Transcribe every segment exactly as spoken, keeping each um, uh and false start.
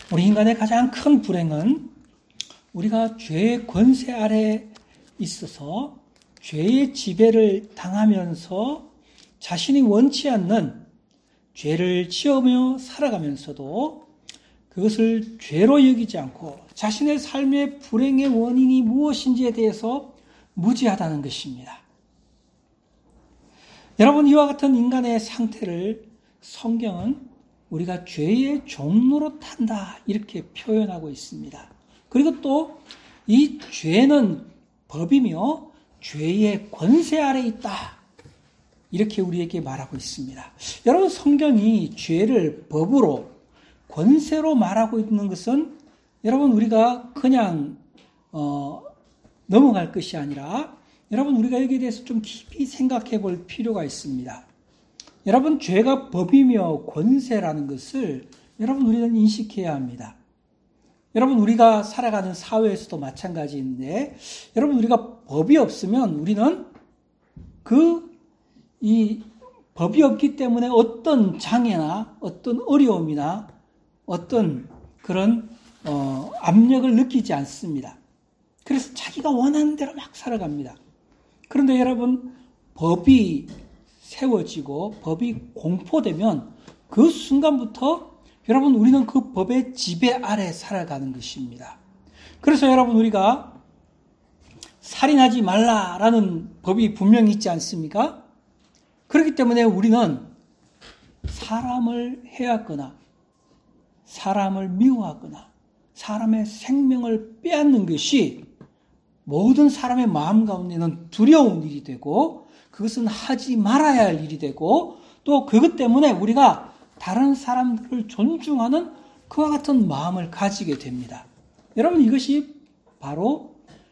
우리 인간의 가장 큰 불행은 우리가 죄의 권세 아래 있어서 죄의 지배를 당하면서 자신이 원치 않는 죄를 지으며 살아가면서도 그것을 죄로 여기지 않고 자신의 삶의 불행의 원인이 무엇인지에 대해서 무지하다는 것입니다. 여러분, 이와 같은 인간의 상태를 성경은 우리가 죄의 종로로 탄다 이렇게 표현하고 있습니다. 그리고 또 이 죄는 법이며 죄의 권세 아래 있다 이렇게 우리에게 말하고 있습니다. 여러분, 성경이 죄를 법으로 권세로 말하고 있는 것은 여러분 우리가 그냥 어, 넘어갈 것이 아니라 여러분 우리가 여기에 대해서 좀 깊이 생각해 볼 필요가 있습니다. 여러분, 죄가 법이며 권세라는 것을 여러분 우리는 인식해야 합니다. 여러분, 우리가 살아가는 사회에서도 마찬가지인데 여러분, 우리가 법이 없으면 우리는 그 이 법이 없기 때문에 어떤 장애나 어떤 어려움이나 어떤 그런 어, 압력을 느끼지 않습니다. 그래서 자기가 원하는 대로 막 살아갑니다. 그런데 여러분, 법이 세워지고 법이 공포되면 그 순간부터 여러분 우리는 그 법의 지배 아래 살아가는 것입니다. 그래서 여러분, 우리가 살인하지 말라라는 법이 분명히 있지 않습니까? 그렇기 때문에 우리는 사람을 해하거나 사람을 미워하거나 사람의 생명을 빼앗는 것이 모든 사람의 마음 가운데는 두려운 일이 되고 그것은 하지 말아야 할 일이 되고 또 그것 때문에 우리가 다른 사람들을 존중하는 그와 같은 마음을 가지게 됩니다. 여러분, 이것이 바로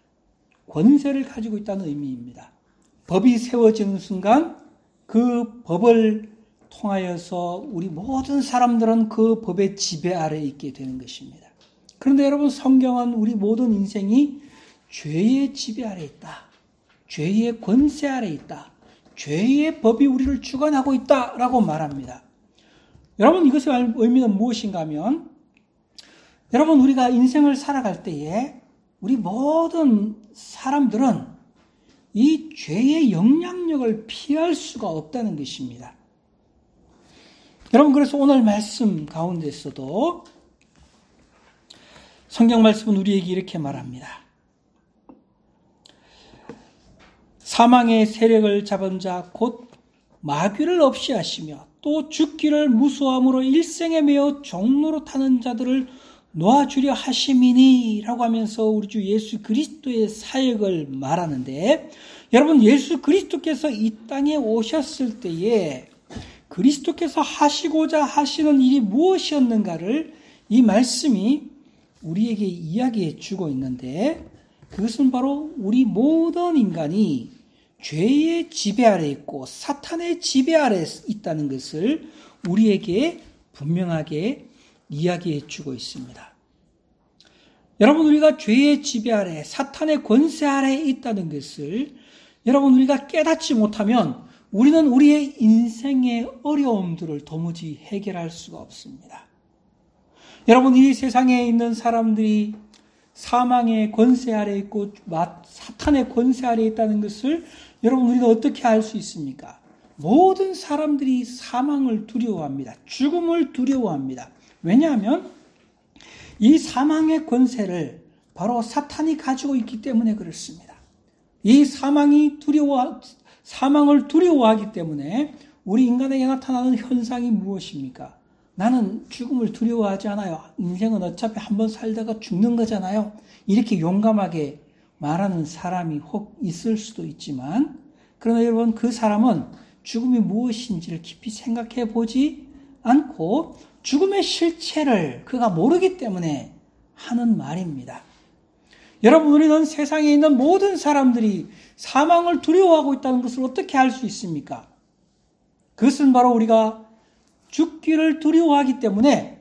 권세를 가지고 있다는 의미입니다. 법이 세워지는 순간 그 법을 통하여서 우리 모든 사람들은 그 법의 지배 아래에 있게 되는 것입니다. 그런데 여러분, 성경은 우리 모든 인생이 죄의 지배 아래에 있다. 죄의 권세 아래에 있다. 죄의 법이 우리를 주관하고 있다라고 말합니다. 여러분, 이것의 의미는 무엇인가 하면 여러분, 우리가 인생을 살아갈 때에 우리 모든 사람들은 이 죄의 영향력을 피할 수가 없다는 것입니다. 여러분, 그래서 오늘 말씀 가운데서도 성경 말씀은 우리에게 이렇게 말합니다. 사망의 세력을 잡은 자 곧 마귀를 없이 하시며 또 죽기를 무수함으로 일생에 매어 종로로 타는 자들을 놓아주려 하심이니 라고 하면서 우리 주 예수 그리스도의 사역을 말하는데, 여러분, 예수 그리스도께서 이 땅에 오셨을 때에 그리스도께서 하시고자 하시는 일이 무엇이었는가를 이 말씀이 우리에게 이야기해 주고 있는데, 그것은 바로 우리 모든 인간이 죄의 지배 아래 있고 사탄의 지배 아래 있다는 것을 우리에게 분명하게 이야기해 주고 있습니다. 여러분, 우리가 죄의 지배 아래, 사탄의 권세 아래에 있다는 것을 여러분 우리가 깨닫지 못하면 우리는 우리의 인생의 어려움들을 도무지 해결할 수가 없습니다. 여러분, 이 세상에 있는 사람들이 사망의 권세 아래에 있고 사탄의 권세 아래에 있다는 것을 여러분 우리가 어떻게 알 수 있습니까? 모든 사람들이 사망을 두려워합니다. 죽음을 두려워합니다. 왜냐하면 이 사망의 권세를 바로 사탄이 가지고 있기 때문에 그렇습니다. 이 사망이 두려워, 사망을 두려워하기 때문에 우리 인간에게 나타나는 현상이 무엇입니까? 나는 죽음을 두려워하지 않아요. 인생은 어차피 한번 살다가 죽는 거잖아요. 이렇게 용감하게 말하는 사람이 혹 있을 수도 있지만, 그러나 여러분, 그 사람은 죽음이 무엇인지를 깊이 생각해 보지 않고 죽음의 실체를 그가 모르기 때문에 하는 말입니다. 여러분, 우리는 세상에 있는 모든 사람들이 사망을 두려워하고 있다는 것을 어떻게 알 수 있습니까? 그것은 바로 우리가 죽기를 두려워하기 때문에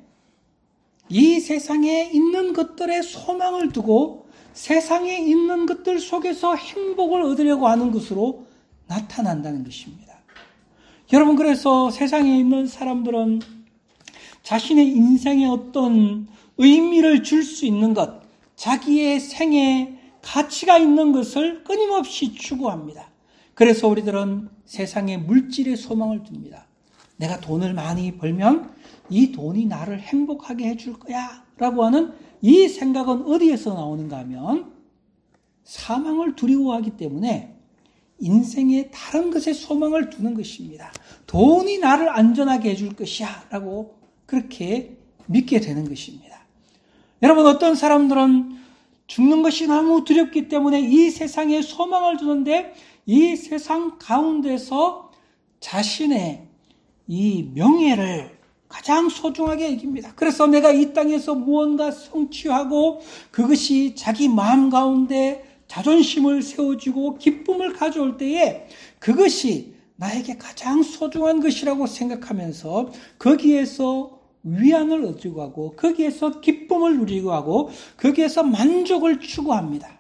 이 세상에 있는 것들의 소망을 두고 세상에 있는 것들 속에서 행복을 얻으려고 하는 것으로 나타난다는 것입니다. 여러분, 그래서 세상에 있는 사람들은 자신의 인생에 어떤 의미를 줄 수 있는 것, 자기의 생에 가치가 있는 것을 끊임없이 추구합니다. 그래서 우리들은 세상에 물질의 소망을 둡니다. 내가 돈을 많이 벌면 이 돈이 나를 행복하게 해줄 거야 라고 하는 이 생각은 어디에서 나오는가 하면 사망을 두려워하기 때문에 인생에 다른 것에 소망을 두는 것입니다. 돈이 나를 안전하게 해줄 것이야 라고 그렇게 믿게 되는 것입니다. 여러분, 어떤 사람들은 죽는 것이 너무 두렵기 때문에 이 세상에 소망을 두는데 이 세상 가운데서 자신의 이 명예를 가장 소중하게 여깁니다. 그래서 내가 이 땅에서 무언가 성취하고 그것이 자기 마음 가운데 자존심을 세워주고 기쁨을 가져올 때에 그것이 나에게 가장 소중한 것이라고 생각하면서 거기에서 위안을 얻으려고 하고 거기에서 기쁨을 누리고 하고 거기에서 만족을 추구합니다.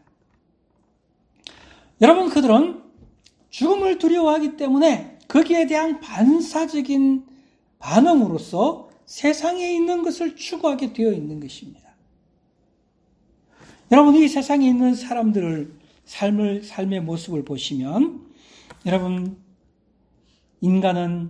여러분, 그들은 죽음을 두려워하기 때문에 거기에 대한 반사적인 반응으로서 세상에 있는 것을 추구하게 되어 있는 것입니다. 여러분, 이 세상에 있는 사람들을 삶을, 삶의 모습을 보시면 여러분, 인간은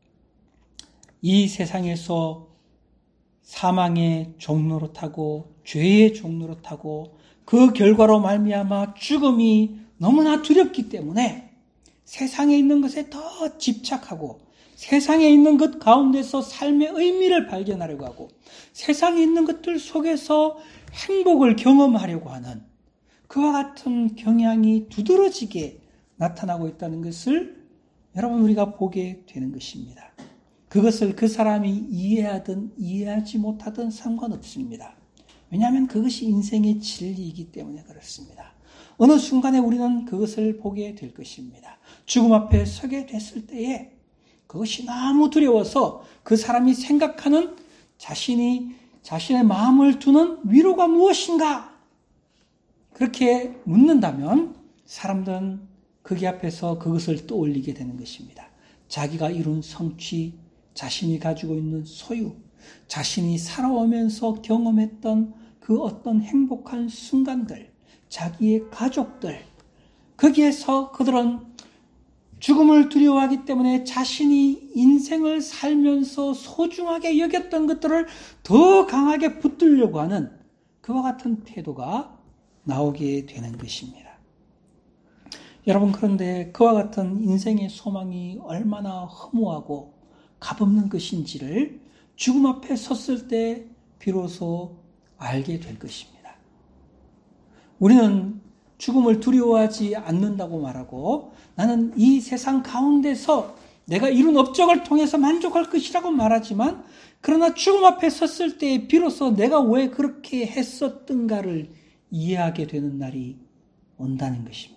이 세상에서 사망의 종로로 타고 죄의 종로로 타고 그 결과로 말미암아 죽음이 너무나 두렵기 때문에 세상에 있는 것에 더 집착하고 세상에 있는 것 가운데서 삶의 의미를 발견하려고 하고 세상에 있는 것들 속에서 행복을 경험하려고 하는 그와 같은 경향이 두드러지게 나타나고 있다는 것을 여러분 우리가 보게 되는 것입니다. 그것을 그 사람이 이해하든 이해하지 못하든 상관없습니다. 왜냐하면 그것이 인생의 진리이기 때문에 그렇습니다. 어느 순간에 우리는 그것을 보게 될 것입니다. 죽음 앞에 서게 됐을 때에 그것이 너무 두려워서 그 사람이 생각하는 자신이 자신의 마음을 두는 위로가 무엇인가? 그렇게 묻는다면 사람들은 거기 앞에서 그것을 떠올리게 되는 것입니다. 자기가 이룬 성취, 자신이 가지고 있는 소유, 자신이 살아오면서 경험했던 그 어떤 행복한 순간들, 자기의 가족들, 거기에서 그들은 죽음을 두려워하기 때문에 자신이 인생을 살면서 소중하게 여겼던 것들을 더 강하게 붙들려고 하는 그와 같은 태도가 나오게 되는 것입니다. 여러분, 그런데 그와 같은 인생의 소망이 얼마나 허무하고 값없는 것인지를 죽음 앞에 섰을 때 비로소 알게 될 것입니다. 우리는 죽음을 두려워하지 않는다고 말하고 나는 이 세상 가운데서 내가 이룬 업적을 통해서 만족할 것이라고 말하지만 그러나 죽음 앞에 섰을 때 비로소 내가 왜 그렇게 했었던가를 이해하게 되는 날이 온다는 것입니다.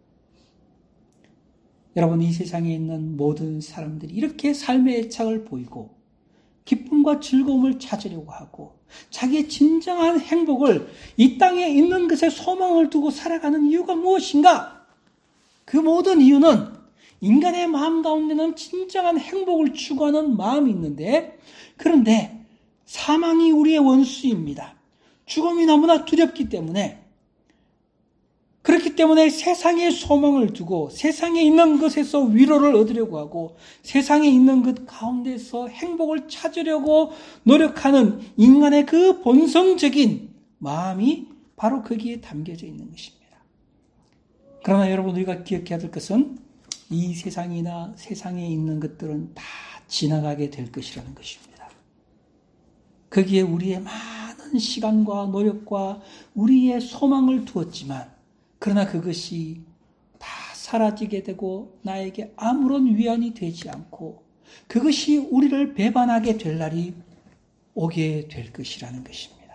여러분, 이 세상에 있는 모든 사람들이 이렇게 삶의 애착을 보이고 기쁨과 즐거움을 찾으려고 하고 자기의 진정한 행복을 이 땅에 있는 것에 소망을 두고 살아가는 이유가 무엇인가? 그 모든 이유는 인간의 마음 가운데는 진정한 행복을 추구하는 마음이 있는데 그런데 사망이 우리의 원수입니다. 죽음이 너무나 두렵기 때문에 그렇기 때문에 세상에 소망을 두고 세상에 있는 것에서 위로를 얻으려고 하고 세상에 있는 것 가운데서 행복을 찾으려고 노력하는 인간의 그 본성적인 마음이 바로 거기에 담겨져 있는 것입니다. 그러나 여러분, 우리가 기억해야 될 것은 이 세상이나 세상에 있는 것들은 다 지나가게 될 것이라는 것입니다. 거기에 우리의 많은 시간과 노력과 우리의 소망을 두었지만 그러나 그것이 다 사라지게 되고 나에게 아무런 위안이 되지 않고 그것이 우리를 배반하게 될 날이 오게 될 것이라는 것입니다.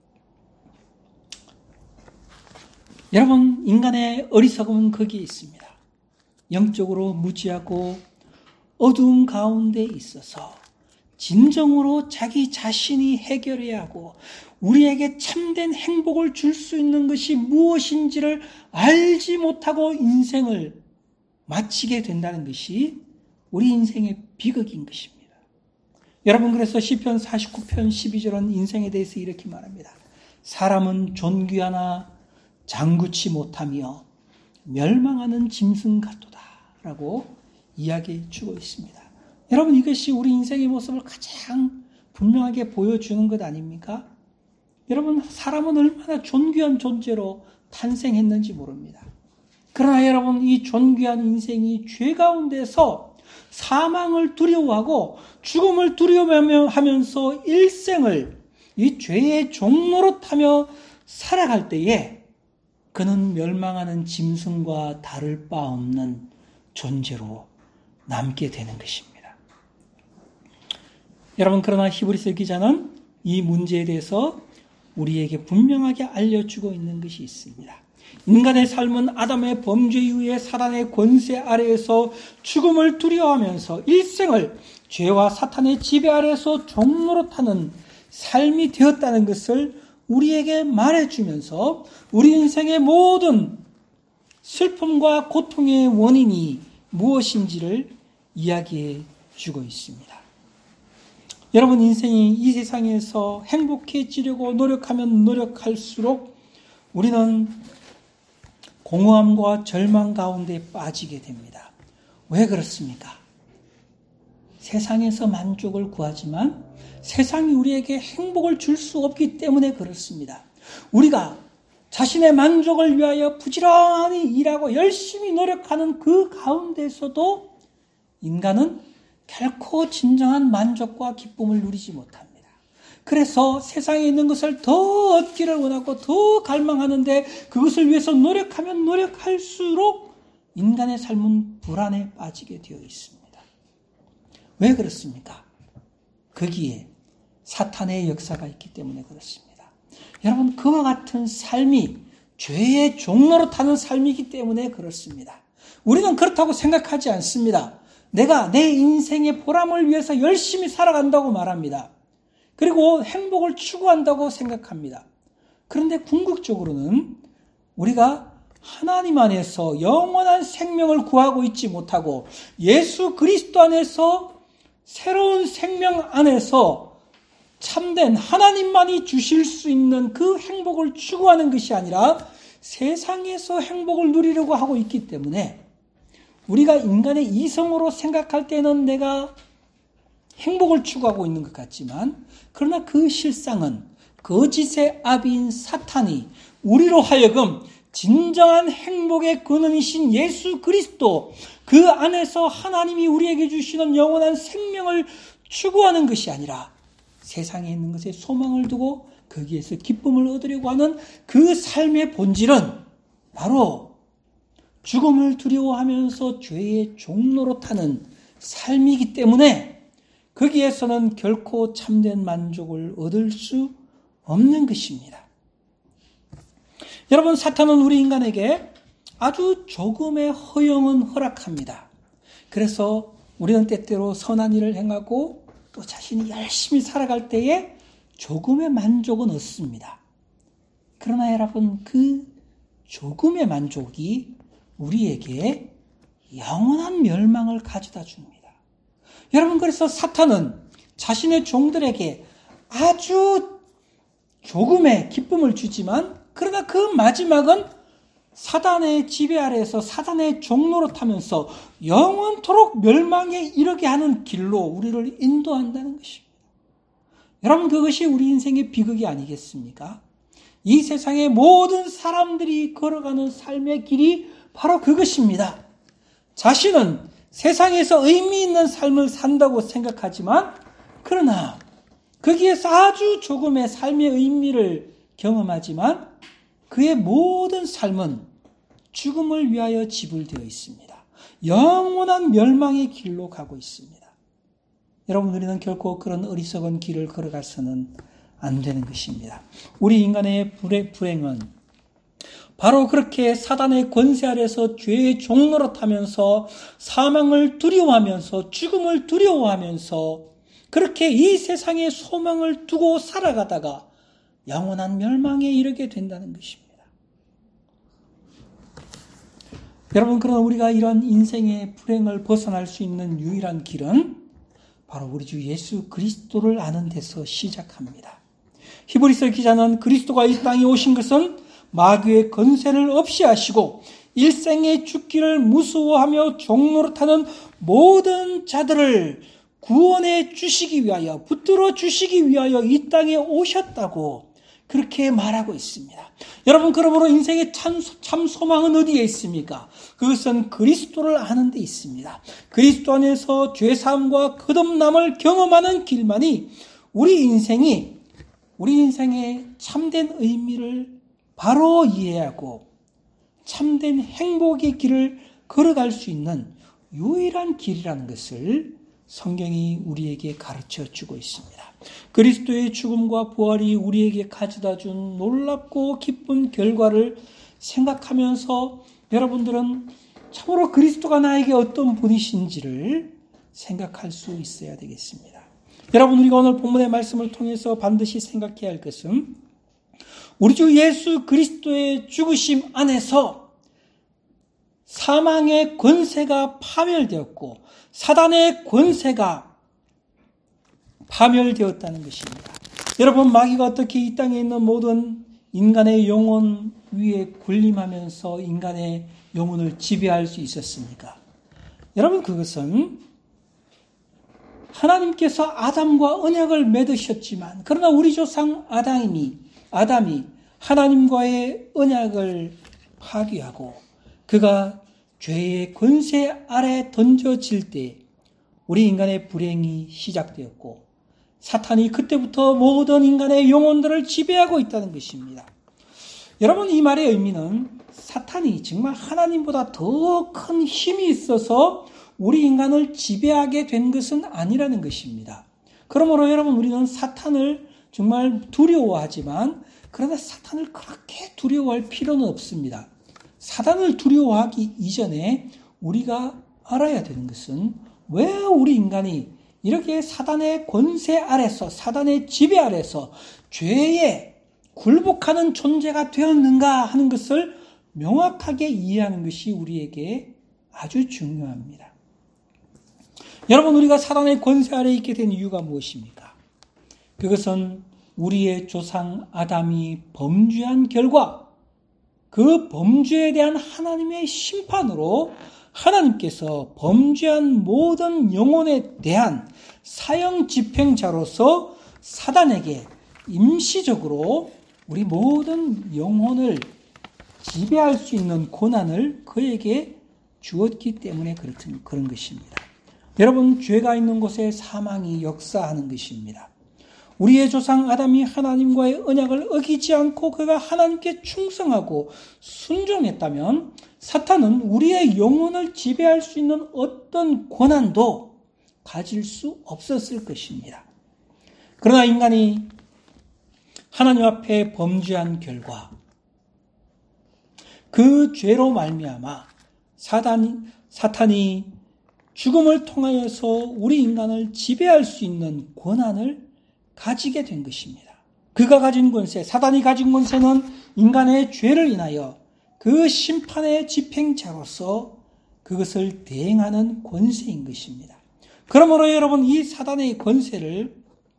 여러분, 인간의 어리석음은 거기에 있습니다. 영적으로 무지하고 어두운 가운데 있어서 진정으로 자기 자신이 해결해야 하고 우리에게 참된 행복을 줄 수 있는 것이 무엇인지를 알지 못하고 인생을 마치게 된다는 것이 우리 인생의 비극인 것입니다. 여러분, 그래서 시편 사십구 편 십이 절은 인생에 대해서 이렇게 말합니다. 사람은 존귀하나 장구치 못하며 멸망하는 짐승 같도다 라고 이야기해 주고 있습니다. 여러분, 이것이 우리 인생의 모습을 가장 분명하게 보여주는 것 아닙니까? 여러분, 사람은 얼마나 존귀한 존재로 탄생했는지 모릅니다. 그러나 여러분, 이 존귀한 인생이 죄 가운데서 사망을 두려워하고 죽음을 두려워하면서 일생을 이 죄의 종로로 타며 살아갈 때에 그는 멸망하는 짐승과 다를 바 없는 존재로 남게 되는 것입니다. 여러분, 그러나 히브리서 기자는 이 문제에 대해서 우리에게 분명하게 알려주고 있는 것이 있습니다. 인간의 삶은 아담의 범죄 이후에 사단의 권세 아래에서 죽음을 두려워하면서 일생을 죄와 사탄의 지배 아래에서 종로로 타는 삶이 되었다는 것을 우리에게 말해주면서 우리 인생의 모든 슬픔과 고통의 원인이 무엇인지를 이야기해 주고 있습니다. 여러분, 인생이 이 세상에서 행복해지려고 노력하면 노력할수록 우리는 공허함과 절망 가운데 빠지게 됩니다. 왜 그렇습니까? 세상에서 만족을 구하지만 세상이 우리에게 행복을 줄 수 없기 때문에 그렇습니다. 우리가 자신의 만족을 위하여 부지런히 일하고 열심히 노력하는 그 가운데서도 인간은 결코 진정한 만족과 기쁨을 누리지 못합니다. 그래서 세상에 있는 것을 더 얻기를 원하고 더 갈망하는데 그것을 위해서 노력하면 노력할수록 인간의 삶은 불안에 빠지게 되어 있습니다. 왜 그렇습니까? 거기에 사탄의 역사가 있기 때문에 그렇습니다. 여러분, 그와 같은 삶이 죄의 종로로 타는 삶이기 때문에 그렇습니다. 우리는 그렇다고 생각하지 않습니다. 내가 내 인생의 보람을 위해서 열심히 살아간다고 말합니다. 그리고 행복을 추구한다고 생각합니다. 그런데 궁극적으로는 우리가 하나님 안에서 영원한 생명을 구하고 있지 못하고 예수 그리스도 안에서 새로운 생명 안에서 참된 하나님만이 주실 수 있는 그 행복을 추구하는 것이 아니라 세상에서 행복을 누리려고 하고 있기 때문에 우리가 인간의 이성으로 생각할 때는 내가 행복을 추구하고 있는 것 같지만 그러나 그 실상은 거짓의 아비인 사탄이 우리로 하여금 진정한 행복의 근원이신 예수 그리스도 그 안에서 하나님이 우리에게 주시는 영원한 생명을 추구하는 것이 아니라 세상에 있는 것에 소망을 두고 거기에서 기쁨을 얻으려고 하는 그 삶의 본질은 바로 죽음을 두려워하면서 죄의 종로로 타는 삶이기 때문에 거기에서는 결코 참된 만족을 얻을 수 없는 것입니다. 여러분, 사탄은 우리 인간에게 아주 조금의 허용은 허락합니다. 그래서 우리는 때때로 선한 일을 행하고 또 자신이 열심히 살아갈 때에 조금의 만족은 얻습니다. 그러나 여러분, 그 조금의 만족이 우리에게 영원한 멸망을 가져다 줍니다. 여러분, 그래서 사탄은 자신의 종들에게 아주 조금의 기쁨을 주지만 그러나 그 마지막은 사단의 지배 아래에서 사단의 종로로 타면서 영원토록 멸망에 이르게 하는 길로 우리를 인도한다는 것입니다. 여러분, 그것이 우리 인생의 비극이 아니겠습니까? 이 세상의 모든 사람들이 걸어가는 삶의 길이 바로 그것입니다. 자신은 세상에서 의미 있는 삶을 산다고 생각하지만 그러나 거기에서 아주 조금의 삶의 의미를 경험하지만 그의 모든 삶은 죽음을 위하여 지불되어 있습니다. 영원한 멸망의 길로 가고 있습니다. 여러분, 우리는 결코 그런 어리석은 길을 걸어가서는 안 되는 것입니다. 우리 인간의 불행은 바로 그렇게 사단의 권세 아래서 죄의 종로로 타면서 사망을 두려워하면서 죽음을 두려워하면서 그렇게 이 세상에 소망을 두고 살아가다가 영원한 멸망에 이르게 된다는 것입니다. 여러분, 그러나 우리가 이런 인생의 불행을 벗어날 수 있는 유일한 길은 바로 우리 주 예수 그리스도를 아는 데서 시작합니다. 히브리서 기자는 그리스도가 이 땅에 오신 것은 마귀의 건세를 없이 하시고 일생의 죽기를 무서워하며 종노릇하는 모든 자들을 구원해 주시기 위하여, 붙들어 주시기 위하여 이 땅에 오셨다고 그렇게 말하고 있습니다. 여러분, 그러므로 인생의 참, 참 소망은 어디에 있습니까? 그것은 그리스도를 아는 데 있습니다. 그리스도 안에서 죄사함과 거듭남을 경험하는 길만이 우리 인생이, 우리 인생의 참된 의미를 바로 이해하고 참된 행복의 길을 걸어갈 수 있는 유일한 길이라는 것을 성경이 우리에게 가르쳐 주고 있습니다. 그리스도의 죽음과 부활이 우리에게 가져다 준 놀랍고 기쁜 결과를 생각하면서 여러분들은 참으로 그리스도가 나에게 어떤 분이신지를 생각할 수 있어야 되겠습니다. 여러분, 우리가 오늘 본문의 말씀을 통해서 반드시 생각해야 할 것은 우리 주 예수 그리스도의 죽으심 안에서 사망의 권세가 파멸되었고 사단의 권세가 파멸되었다는 것입니다. 여러분, 마귀가 어떻게 이 땅에 있는 모든 인간의 영혼 위에 군림하면서 인간의 영혼을 지배할 수 있었습니까? 여러분, 그것은 하나님께서 아담과 언약을 맺으셨지만, 그러나 우리 조상 아담이, 아담이 하나님과의 언약을 파기하고 그가 죄의 권세 아래 던져질 때 우리 인간의 불행이 시작되었고 사탄이 그때부터 모든 인간의 영혼들을 지배하고 있다는 것입니다. 여러분, 이 말의 의미는 사탄이 정말 하나님보다 더 큰 힘이 있어서 우리 인간을 지배하게 된 것은 아니라는 것입니다. 그러므로 여러분, 우리는 사탄을 정말 두려워하지만 그러나 사탄을 그렇게 두려워할 필요는 없습니다. 사탄을 두려워하기 이전에 우리가 알아야 되는 것은 왜 우리 인간이 이렇게 사단의 권세 아래서, 사단의 지배 아래서 죄에 굴복하는 존재가 되었는가 하는 것을 명확하게 이해하는 것이 우리에게 아주 중요합니다. 여러분, 우리가 사단의 권세 아래에 있게 된 이유가 무엇입니까? 그것은 우리의 조상 아담이 범죄한 결과 그 범죄에 대한 하나님의 심판으로 하나님께서 범죄한 모든 영혼에 대한 사형 집행자로서 사단에게 임시적으로 우리 모든 영혼을 지배할 수 있는 권한을 그에게 주었기 때문에 그렇든 그런 것입니다. 여러분, 죄가 있는 곳에 사망이 역사하는 것입니다. 우리의 조상 아담이 하나님과의 언약을 어기지 않고 그가 하나님께 충성하고 순종했다면 사탄은 우리의 영혼을 지배할 수 있는 어떤 권한도 가질 수 없었을 것입니다. 그러나 인간이 하나님 앞에 범죄한 결과 그 죄로 말미암아 사단이, 사탄이 죽음을 통하여서 우리 인간을 지배할 수 있는 권한을 가지게 된 것입니다. 그가 가진 권세, 사단이 가진 권세는 인간의 죄를 인하여 그 심판의 집행자로서 그것을 대행하는 권세인 것입니다. 그러므로 여러분, 이 사단의 권세를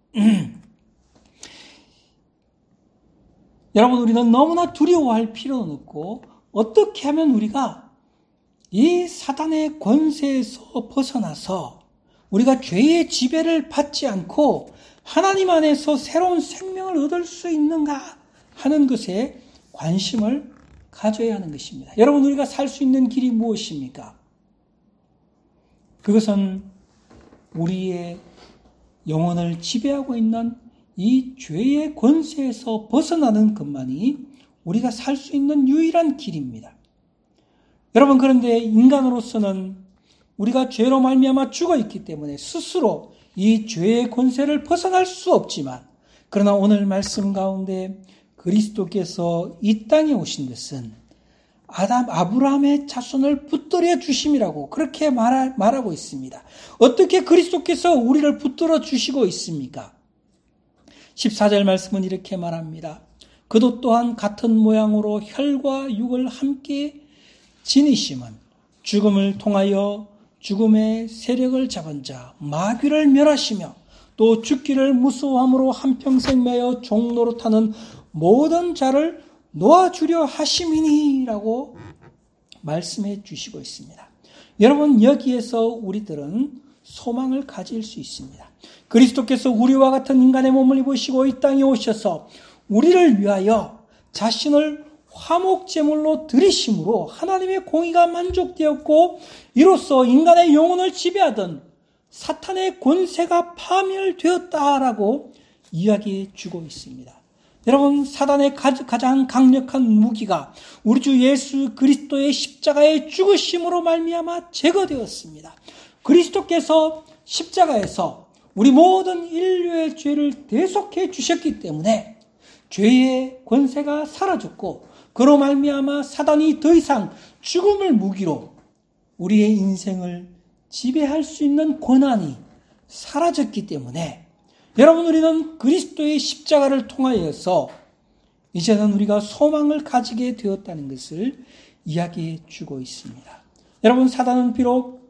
여러분, 우리는 너무나 두려워할 필요는 없고 어떻게 하면 우리가 이 사단의 권세에서 벗어나서 우리가 죄의 지배를 받지 않고 하나님 안에서 새로운 생명을 얻을 수 있는가 하는 것에 관심을 가져야 하는 것입니다. 여러분, 우리가 살 수 있는 길이 무엇입니까? 그것은 우리의 영혼을 지배하고 있는 이 죄의 권세에서 벗어나는 것만이 우리가 살 수 있는 유일한 길입니다. 여러분, 그런데 인간으로서는 우리가 죄로 말미암아 죽어 있기 때문에 스스로 이 죄의 권세를 벗어날 수 없지만, 그러나 오늘 말씀 가운데 그리스도께서 이 땅에 오신 것은 아담, 아브라함의 자손을 붙들어 주심이라고 그렇게 말, 말하고 있습니다. 어떻게 그리스도께서 우리를 붙들어 주시고 있습니까? 십사 절 말씀은 이렇게 말합니다. 그도 또한 같은 모양으로 혈과 육을 함께 지니심은 죽음을 통하여 죽음의 세력을 잡은 자 마귀를 멸하시며 또 죽기를 무서워함으로 한평생 매여 종노릇하는 모든 자를 놓아주려 하심이니라고 말씀해 주시고 있습니다. 여러분, 여기에서 우리들은 소망을 가질 수 있습니다. 그리스도께서 우리와 같은 인간의 몸을 입으시고 이 땅에 오셔서 우리를 위하여 자신을 화목제물로 드리심으로 하나님의 공의가 만족되었고 이로써 인간의 영혼을 지배하던 사탄의 권세가 파멸되었다라고 이야기해 주고 있습니다. 여러분, 사단의 가장 강력한 무기가 우리 주 예수 그리스도의 십자가의 죽으심으로 말미암아 제거되었습니다. 그리스도께서 십자가에서 우리 모든 인류의 죄를 대속해 주셨기 때문에 죄의 권세가 사라졌고 그로 말미암아 사단이 더 이상 죽음을 무기로 우리의 인생을 지배할 수 있는 권한이 사라졌기 때문에 여러분, 우리는 그리스도의 십자가를 통하여서 이제는 우리가 소망을 가지게 되었다는 것을 이야기해 주고 있습니다. 여러분, 사단은 비록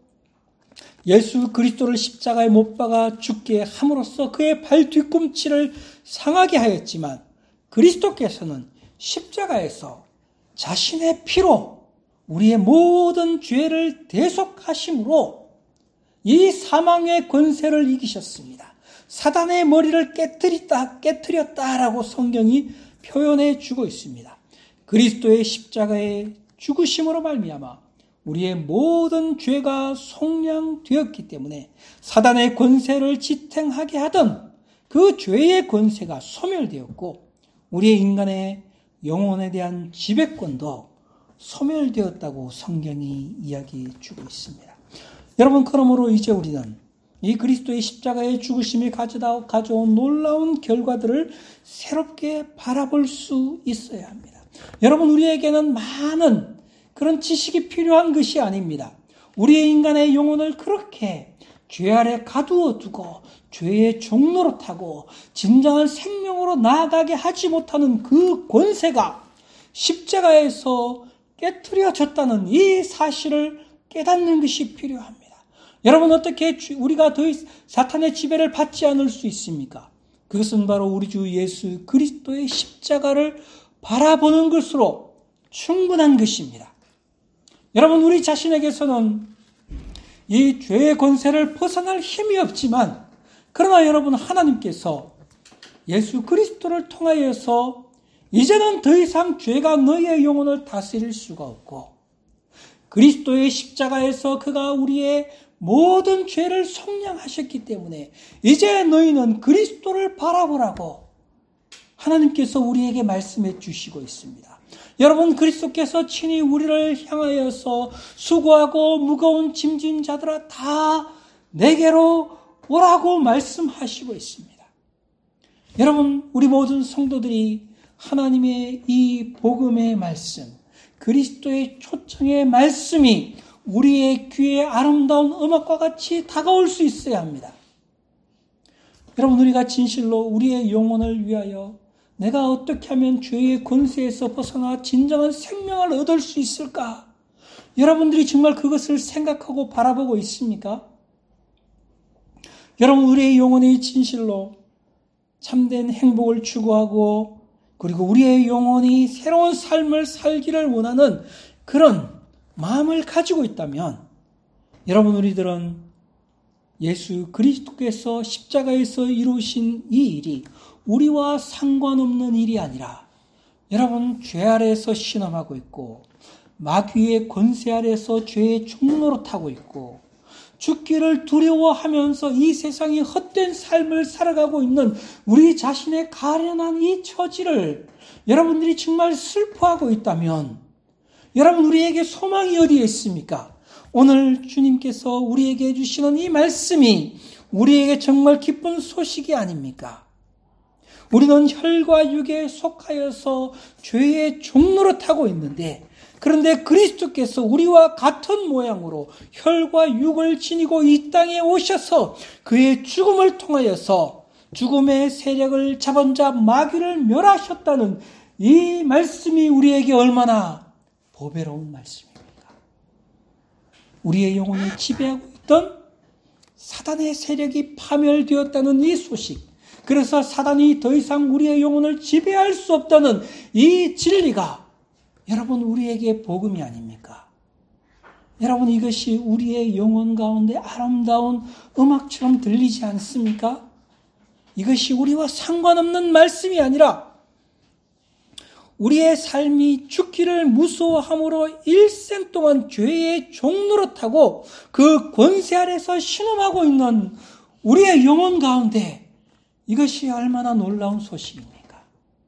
예수 그리스도를 십자가에 못 박아 죽게 함으로써 그의 발 뒤꿈치를 상하게 하였지만 그리스도께서는 십자가에서 자신의 피로 우리의 모든 죄를 대속하심으로 이 사망의 권세를 이기셨습니다. 사단의 머리를 깨뜨렸다, 깨뜨렸다라고 성경이 표현해 주고 있습니다. 그리스도의 십자가의 죽으심으로 말미암아 우리의 모든 죄가 속량되었기 때문에 사단의 권세를 지탱하게 하던 그 죄의 권세가 소멸되었고 우리의 인간의 영혼에 대한 지배권도 소멸되었다고 성경이 이야기해 주고 있습니다. 여러분, 그러므로 이제 우리는 이 그리스도의 십자가의 죽으심이 가져다 가져온 놀라운 결과들을 새롭게 바라볼 수 있어야 합니다. 여러분, 우리에게는 많은 그런 지식이 필요한 것이 아닙니다. 우리의 인간의 영혼을 그렇게 죄 아래 가두어 두고 죄의 종노릇하고 진정한 생명으로 나아가게 하지 못하는 그 권세가 십자가에서 깨트려졌다는 이 사실을 깨닫는 것이 필요합니다. 여러분, 어떻게 우리가 더 사탄의 지배를 받지 않을 수 있습니까? 그것은 바로 우리 주 예수 그리스도의 십자가를 바라보는 것으로 충분한 것입니다. 여러분, 우리 자신에게서는 이 죄의 권세를 벗어날 힘이 없지만 그러나 여러분, 하나님께서 예수 그리스도를 통하여서 이제는 더 이상 죄가 너희의 영혼을 다스릴 수가 없고 그리스도의 십자가에서 그가 우리의 모든 죄를 속량하셨기 때문에 이제 너희는 그리스도를 바라보라고 하나님께서 우리에게 말씀해 주시고 있습니다. 여러분, 그리스도께서 친히 우리를 향하여서 수고하고 무거운 짐진 자들아 다 내게로 오라고 말씀하시고 있습니다. 여러분, 우리 모든 성도들이 하나님의 이 복음의 말씀, 그리스도의 초청의 말씀이 우리의 귀에 아름다운 음악과 같이 다가올 수 있어야 합니다. 여러분, 우리가 진실로 우리의 영혼을 위하여 내가 어떻게 하면 죄의 권세에서 벗어나 진정한 생명을 얻을 수 있을까? 여러분들이 정말 그것을 생각하고 바라보고 있습니까? 여러분, 우리의 영혼이 진실로 참된 행복을 추구하고 그리고 우리의 영혼이 새로운 삶을 살기를 원하는 그런 마음을 가지고 있다면 여러분, 우리들은 예수 그리스도께서 십자가에서 이루신 이 일이 우리와 상관없는 일이 아니라 여러분, 죄 아래에서 신음하고 있고 마귀의 권세 아래에서 죄의 종노릇하고 있고 죽기를 두려워하면서 이 세상이 헛된 삶을 살아가고 있는 우리 자신의 가련한 이 처지를 여러분들이 정말 슬퍼하고 있다면 여러분, 우리에게 소망이 어디에 있습니까? 오늘 주님께서 우리에게 주시는 이 말씀이 우리에게 정말 기쁜 소식이 아닙니까? 우리는 혈과 육에 속하여서 죄의 종노릇하고 있는데 그런데 그리스도께서 우리와 같은 모양으로 혈과 육을 지니고 이 땅에 오셔서 그의 죽음을 통하여서 죽음의 세력을 잡은 자 마귀를 멸하셨다는 이 말씀이 우리에게 얼마나 보배로운 말씀입니까? 우리의 영혼을 지배하고 있던 사단의 세력이 파멸되었다는 이 소식, 그래서 사단이 더 이상 우리의 영혼을 지배할 수 없다는 이 진리가 여러분 우리에게 복음이 아닙니까? 여러분 이것이 우리의 영혼 가운데 아름다운 음악처럼 들리지 않습니까? 이것이 우리와 상관없는 말씀이 아니라 우리의 삶이 죽기를 무서워함으로 일생 동안 죄의 종노릇하고 그 권세 아래서 신음하고 있는 우리의 영혼 가운데 이것이 얼마나 놀라운 소식입니까?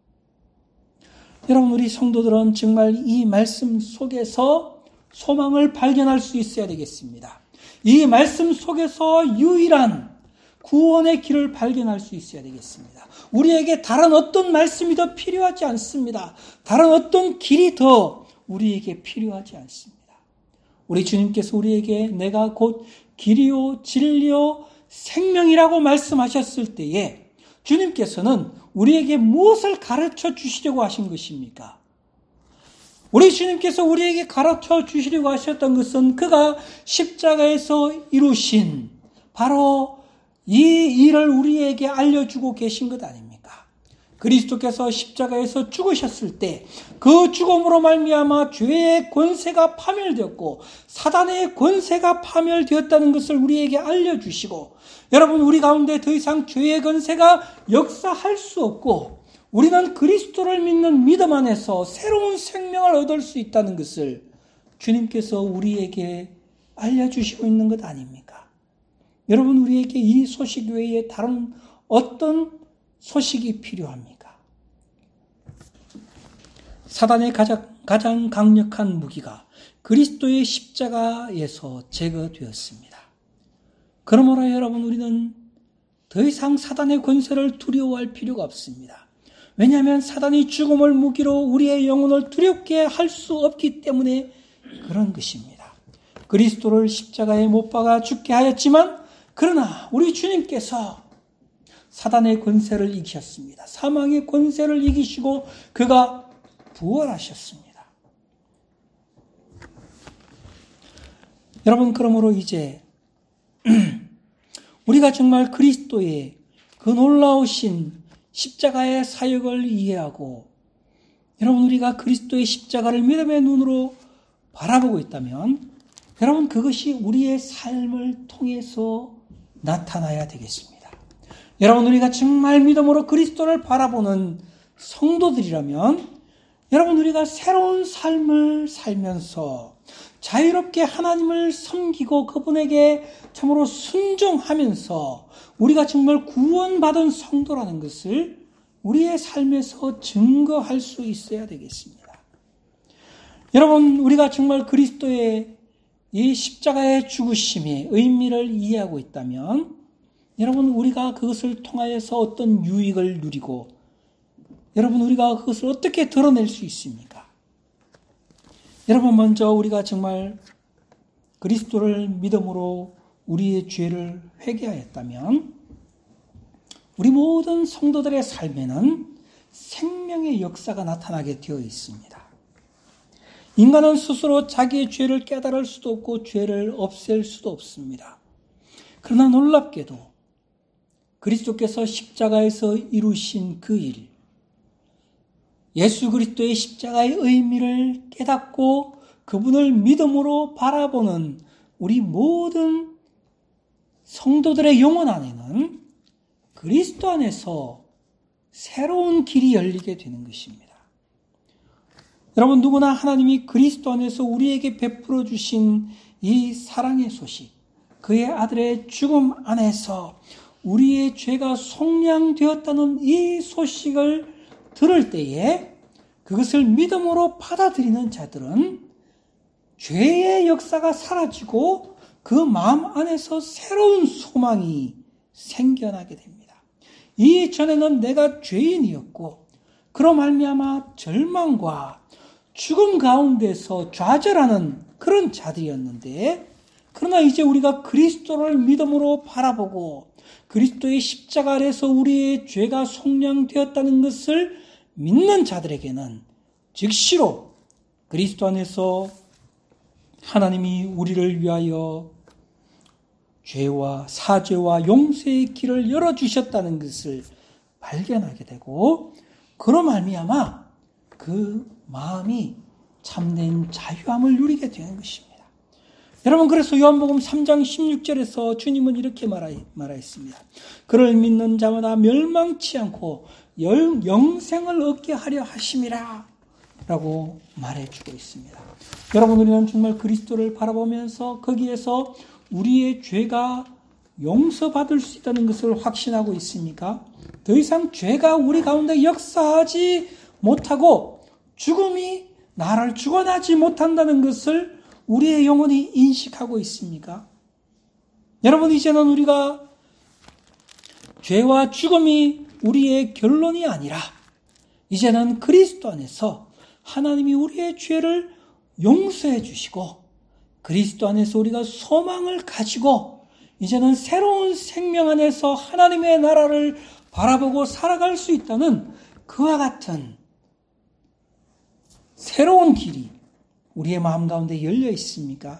여러분 우리 성도들은 정말 이 말씀 속에서 소망을 발견할 수 있어야 되겠습니다. 이 말씀 속에서 유일한 구원의 길을 발견할 수 있어야 되겠습니다. 우리에게 다른 어떤 말씀이 더 필요하지 않습니다. 다른 어떤 길이 더 우리에게 필요하지 않습니다. 우리 주님께서 우리에게 내가 곧 길이요 진리요 생명이라고 말씀하셨을 때에 주님께서는 우리에게 무엇을 가르쳐 주시려고 하신 것입니까? 우리 주님께서 우리에게 가르쳐 주시려고 하셨던 것은 그가 십자가에서 이루신 바로 이 일을 우리에게 알려주고 계신 것 아닙니까? 그리스도께서 십자가에서 죽으셨을 때 그 죽음으로 말미암아 죄의 권세가 파멸되었고 사단의 권세가 파멸되었다는 것을 우리에게 알려주시고, 여러분 우리 가운데 더 이상 죄의 권세가 역사할 수 없고 우리는 그리스도를 믿는 믿음 안에서 새로운 생명을 얻을 수 있다는 것을 주님께서 우리에게 알려주시고 있는 것 아닙니까? 여러분 우리에게 이 소식 외에 다른 어떤 소식이 필요합니까? 사단의 가장, 가장 강력한 무기가 그리스도의 십자가에서 제거되었습니다. 그러므로 여러분 우리는 더 이상 사단의 권세를 두려워할 필요가 없습니다. 왜냐하면 사단이 죽음을 무기로 우리의 영혼을 두렵게 할 수 없기 때문에 그런 것입니다. 그리스도를 십자가에 못 박아 죽게 하였지만 그러나 우리 주님께서 사단의 권세를 이기셨습니다. 사망의 권세를 이기시고 그가 부활하셨습니다. 여러분 그러므로 이제 우리가 정말 그리스도의 그 놀라우신 십자가의 사역을 이해하고 여러분 우리가 그리스도의 십자가를 믿음의 눈으로 바라보고 있다면 여러분 그것이 우리의 삶을 통해서 나타나야 되겠습니다. 여러분 우리가 정말 믿음으로 그리스도를 바라보는 성도들이라면 여러분 우리가 새로운 삶을 살면서 자유롭게 하나님을 섬기고 그분에게 참으로 순종하면서 우리가 정말 구원받은 성도라는 것을 우리의 삶에서 증거할 수 있어야 되겠습니다. 여러분 우리가 정말 그리스도의 이 십자가의 죽으심의 의미를 이해하고 있다면 여러분 우리가 그것을 통하여서 어떤 유익을 누리고 여러분 우리가 그것을 어떻게 드러낼 수 있습니까? 여러분 먼저 우리가 정말 그리스도를 믿음으로 우리의 죄를 회개하였다면 우리 모든 성도들의 삶에는 생명의 역사가 나타나게 되어 있습니다. 인간은 스스로 자기의 죄를 깨달을 수도 없고 죄를 없앨 수도 없습니다. 그러나 놀랍게도 그리스도께서 십자가에서 이루신 그 일, 예수 그리스도의 십자가의 의미를 깨닫고 그분을 믿음으로 바라보는 우리 모든 성도들의 영혼 안에는 그리스도 안에서 새로운 길이 열리게 되는 것입니다. 여러분 누구나 하나님이 그리스도 안에서 우리에게 베풀어 주신 이 사랑의 소식, 그의 아들의 죽음 안에서 우리의 죄가 속량되었다는 이 소식을 들을 때에 그것을 믿음으로 받아들이는 자들은 죄의 역사가 사라지고 그 마음 안에서 새로운 소망이 생겨나게 됩니다. 이전에는 내가 죄인이었고 그로 말미암아 절망과 죽음 가운데서 좌절하는 그런 자들이었는데 그러나 이제 우리가 그리스도를 믿음으로 바라보고 그리스도의 십자가 아래서 우리의 죄가 속량되었다는 것을 믿는 자들에게는 즉시로 그리스도 안에서 하나님이 우리를 위하여 죄와 사죄와 용서의 길을 열어주셨다는 것을 발견하게 되고, 그로 말미암아 그 마음이 참된 자유함을 누리게 되는 것입니다. 여러분, 그래서 요한복음 삼 장 십육 절에서 주님은 이렇게 말하였습니다. 그를 믿는 자마다 멸망치 않고 영생을 얻게 하려 하심이라 라고 말해주고 있습니다. 여러분, 우리는 정말 그리스도를 바라보면서 거기에서 우리의 죄가 용서받을 수 있다는 것을 확신하고 있습니까? 더 이상 죄가 우리 가운데 역사하지 못하고 죽음이 나를 주관하지 못한다는 것을 우리의 영혼이 인식하고 있습니까? 여러분, 이제는 우리가 죄와 죽음이 우리의 결론이 아니라 이제는 그리스도 안에서 하나님이 우리의 죄를 용서해 주시고 그리스도 안에서 우리가 소망을 가지고 이제는 새로운 생명 안에서 하나님의 나라를 바라보고 살아갈 수 있다는 그와 같은 새로운 길이 우리의 마음 가운데 열려 있습니까?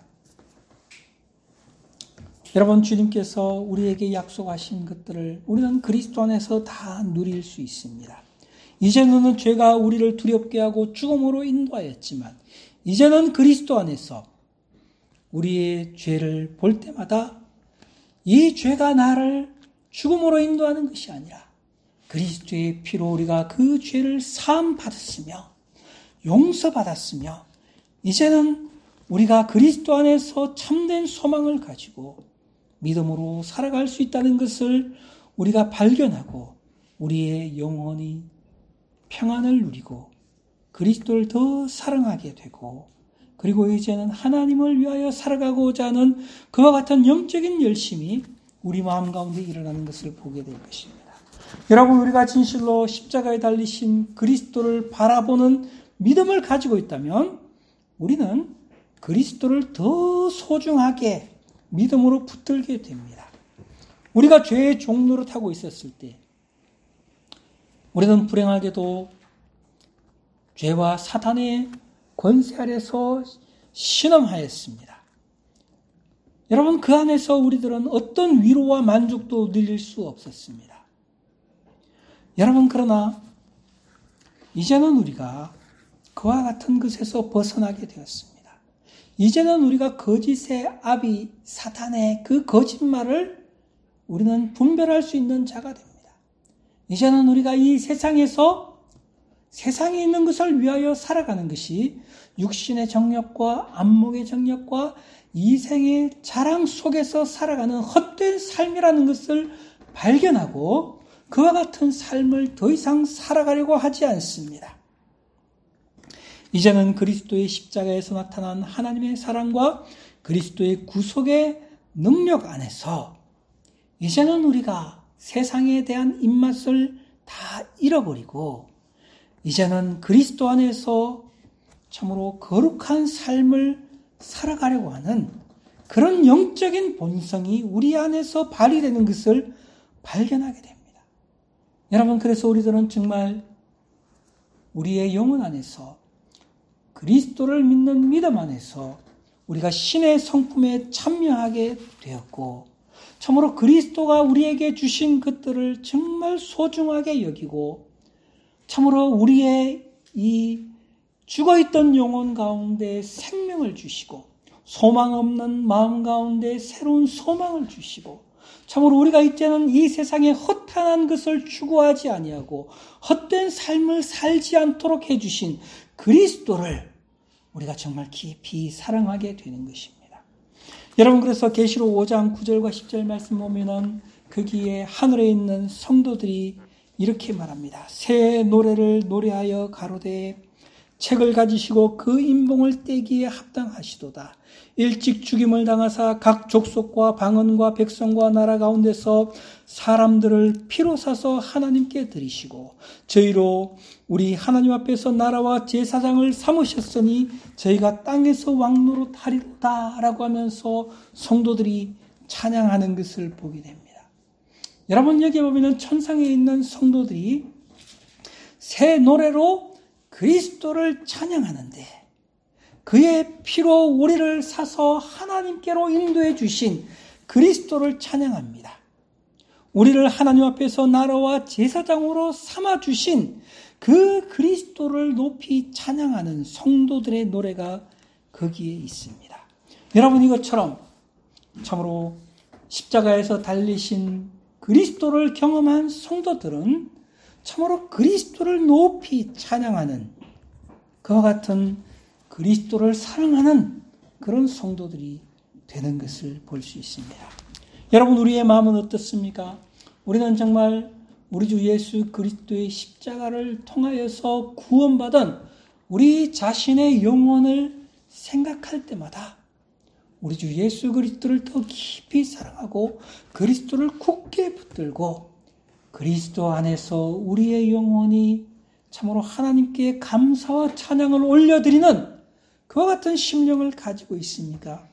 여러분, 주님께서 우리에게 약속하신 것들을 우리는 그리스도 안에서 다 누릴 수 있습니다. 이제는 죄가 우리를 두렵게 하고 죽음으로 인도하였지만 이제는 그리스도 안에서 우리의 죄를 볼 때마다 이 죄가 나를 죽음으로 인도하는 것이 아니라 그리스도의 피로 우리가 그 죄를 사함 받았으며 용서받았으며 이제는 우리가 그리스도 안에서 참된 소망을 가지고 믿음으로 살아갈 수 있다는 것을 우리가 발견하고 우리의 영혼이 평안을 누리고 그리스도를 더 사랑하게 되고 그리고 이제는 하나님을 위하여 살아가고자 하는 그와 같은 영적인 열심이 우리 마음 가운데 일어나는 것을 보게 될 것입니다. 여러분, 우리가 진실로 십자가에 달리신 그리스도를 바라보는 믿음을 가지고 있다면 우리는 그리스도를 더 소중하게 믿음으로 붙들게 됩니다. 우리가 죄의 종로를 타고 있었을 때 우리는 불행하게도 죄와 사탄의 권세 아래서 신음하였습니다. 여러분, 그 안에서 우리들은 어떤 위로와 만족도 누릴 수 없었습니다. 여러분, 그러나 이제는 우리가 그와 같은 것에서 벗어나게 되었습니다. 이제는 우리가 거짓의 아비 사탄의 그 거짓말을 우리는 분별할 수 있는 자가 됩니다. 이제는 우리가 이 세상에서 세상에 있는 것을 위하여 살아가는 것이 육신의 정욕과 안목의 정욕과 이생의 자랑 속에서 살아가는 헛된 삶이라는 것을 발견하고 그와 같은 삶을 더 이상 살아가려고 하지 않습니다. 이제는 그리스도의 십자가에서 나타난 하나님의 사랑과 그리스도의 구속의 능력 안에서 이제는 우리가 세상에 대한 입맛을 다 잃어버리고 이제는 그리스도 안에서 참으로 거룩한 삶을 살아가려고 하는 그런 영적인 본성이 우리 안에서 발휘되는 것을 발견하게 됩니다. 여러분, 그래서 우리들은 정말 우리의 영혼 안에서 그리스도를 믿는 믿음 안에서 우리가 신의 성품에 참여하게 되었고 참으로 그리스도가 우리에게 주신 것들을 정말 소중하게 여기고 참으로 우리의 이 죽어있던 영혼 가운데 생명을 주시고 소망 없는 마음 가운데 새로운 소망을 주시고 참으로 우리가 이제는 이 세상에 허탄한 것을 추구하지 아니하고 헛된 삶을 살지 않도록 해주신 그리스도를 우리가 정말 깊이 사랑하게 되는 것입니다. 여러분, 그래서 계시록 오 장 구 절과 십 절 말씀 보면은 거기에 하늘에 있는 성도들이 이렇게 말합니다. 새 노래를 노래하여 가로되 책을 가지시고 그 인봉을 떼기에 합당하시도다. 일찍 죽임을 당하사 각 족속과 방언과 백성과 나라 가운데서 사람들을 피로 사서 하나님께 드리시고 저희로 우리 하나님 앞에서 나라와 제사장을 삼으셨으니 저희가 땅에서 왕노릇 하리로다 라고 하면서 성도들이 찬양하는 것을 보게 됩니다. 여러분, 여기 보면 천상에 있는 성도들이 새 노래로 그리스도를 찬양하는데 그의 피로 우리를 사서 하나님께로 인도해 주신 그리스도를 찬양합니다. 우리를 하나님 앞에서 나라와 제사장으로 삼아 주신 그 그리스도를 높이 찬양하는 성도들의 노래가 거기에 있습니다. 여러분, 이것처럼 참으로 십자가에서 달리신 그리스도를 경험한 성도들은 참으로 그리스도를 높이 찬양하는 그와 같은 그리스도를 사랑하는 그런 성도들이 되는 것을 볼 수 있습니다. 여러분, 우리의 마음은 어떻습니까? 우리는 정말 우리 주 예수 그리스도의 십자가를 통하여서 구원받은 우리 자신의 영혼을 생각할 때마다 우리 주 예수 그리스도를 더 깊이 사랑하고 그리스도를 굳게 붙들고 그리스도 안에서 우리의 영혼이 참으로 하나님께 감사와 찬양을 올려드리는 그와 같은 심령을 가지고 있습니까?